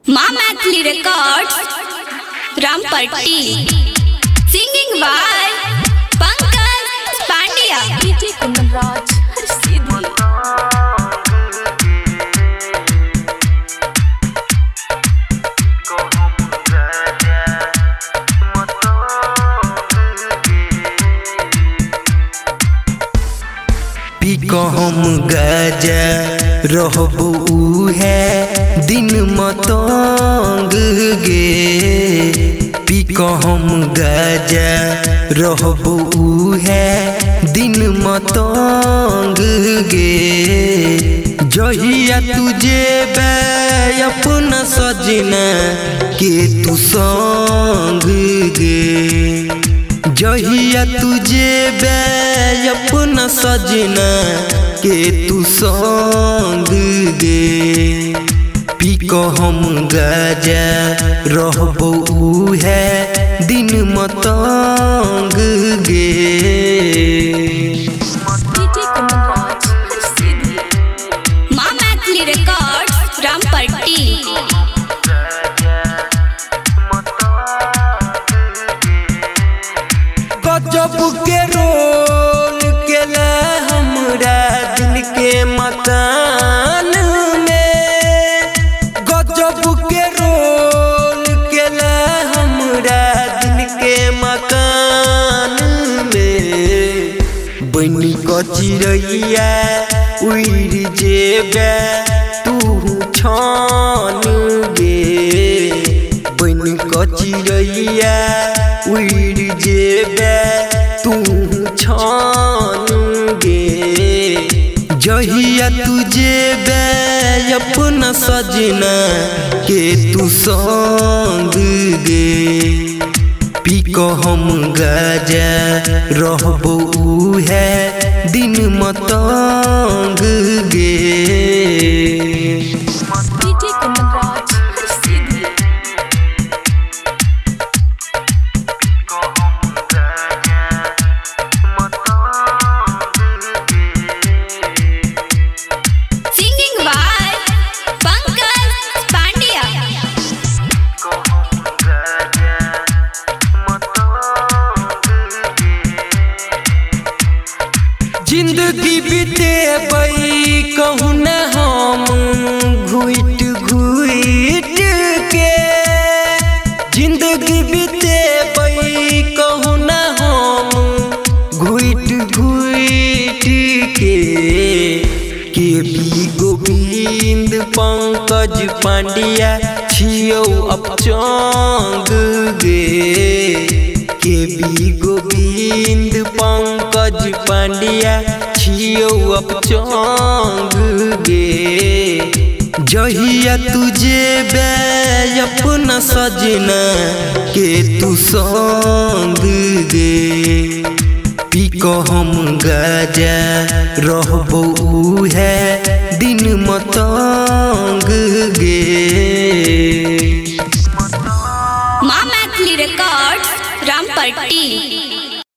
माँ Maithili records Rampatti. Singing by Pankaj Pandya. DJ Kundanraj Harsiddhi. पीको हम गाजा रहबू है दिन मतंग गे। पीको हम गाजा रहबू है दिन मतंग गे। जहिया तुझे बे अपना सजना के तू संग गे। जहिया तुझे बे अपना सजना के तू संग गे। पीको हम गाजा रहबू है दिन मतंग गे। डीजे कुंदनराज हरसिद्धि। माँ मैथिली रिकॉर्ड्स रामपट्टी। गजब के रोल केला हमरा दिल के मकान में। गजब के रोल केला हमरा दिल के मकान में। बनी क चिड़ैया उड़ जेबे तू छान गे। बनी क चिड़ैया उड़ जेबे तू छान गे। जहिया तुझे बे अपना सजना के तू संग गे। पीको हम गाजा रहबू है दिन मतंग गे। DJ Kundanraj Harsiddhi. Singing by Pankaj Pandya. जिंदगी बीते बई कहूँ न हम घुट घुट के। जिंदगी बीते बई कहूँ न हम घुट घुट के। भी गोविंद पंकज पांड्या छियौ अब चंग गे। भी गोविंद पंकज पांड्या छियौ अब चंग गे। जहिया तुझे बे अपना सजना के तू संग गे। पीको हम गाजा रहबू है दिन मतंग गे। माँ मैथिली रिकॉर्ड्स रामपट्टी।